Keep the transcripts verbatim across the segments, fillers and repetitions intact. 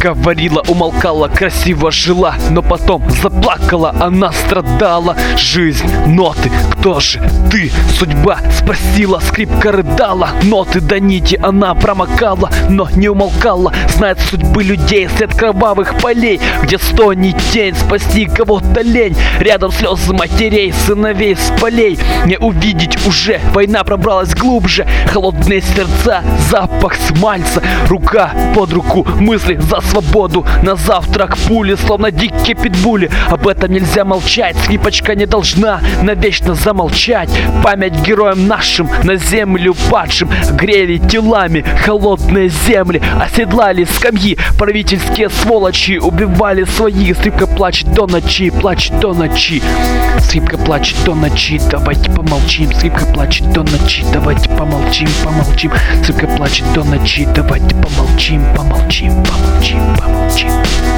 Говорила, умолкала, красиво жила, но потом заплакала, она страдала. Жизнь, ноты, кто же ты? Судьба спросила, скрипка рыдала. Ноты до нити она промокала, но не умолкала. Знает судьбы людей след кровавых полей, где стонет тень, спасти кого-то лень. Рядом слезы матерей, сыновей с полей. Не увидеть уже, война пробралась глубже. Холодные сердца, запах смальца. Рука под руку, мысли за свободу. На завтрак пули, словно дикие питбули. Об этом нельзя молчать, скрипочка не должна навечно замолчать. Память героям нашим, на землю падшим. Грели телами холодные земли, оседлали скамьи. Правительские сволочи убивали своих. Скрипка плачет до ночи, плачет до ночи. Скрипка плачет до ночи, давайте помолчим. Скрипка плачет до ночи, давайте помолчим, помолчим. Скрипка плачет до ночи, давайте помолчим, помолчим, помолчим, помолчим.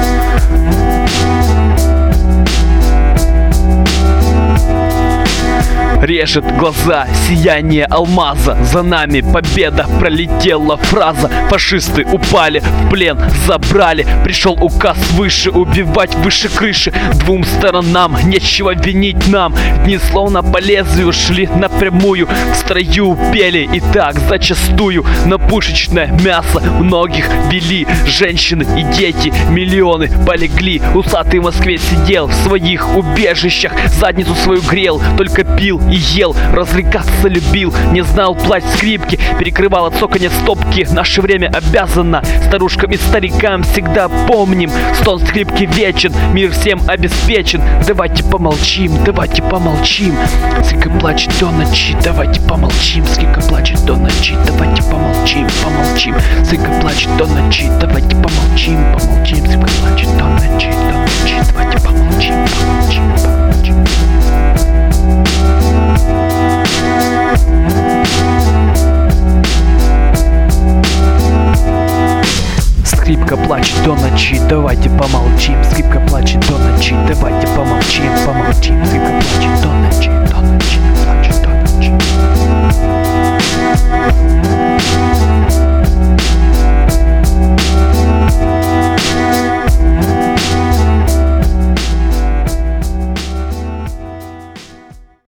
Режет глаза сияние алмаза. За нами победа, пролетела фраза. Фашисты упали, в плен забрали. Пришел указ выше, убивать выше крыши. Двум сторонам нечего винить нам. Дни словно по лезвию шли напрямую. В строю пели и так зачастую. На пушечное мясо многих вели. Женщины и дети, миллионы полегли. Усатый в Москве сидел в своих убежищах. Задницу свою грел, только пил и ел, развлекаться любил, не знал плач скрипки, перекрывала цоканье стопки. Наше время обязано старушкам и старикам, всегда помним, стон скрипки вечен, мир всем обеспечен. Давайте помолчим, давайте помолчим. Скрипка плачет до ночи, давайте помолчим. Скрипка плачет до ночи, давайте помолчим, помолчим. Скрипка плачет до ночи, давайте помолчим, помолчим. Скрипка плачет до ночи, до ночи, давайте помолчим, помолчим, помолчим. Скрипка плачет до ночи, давайте помолчим. Скрипка плачет до ночи, давайте помолчим, помолчим. Скрипка плачет до ночи, до ночи.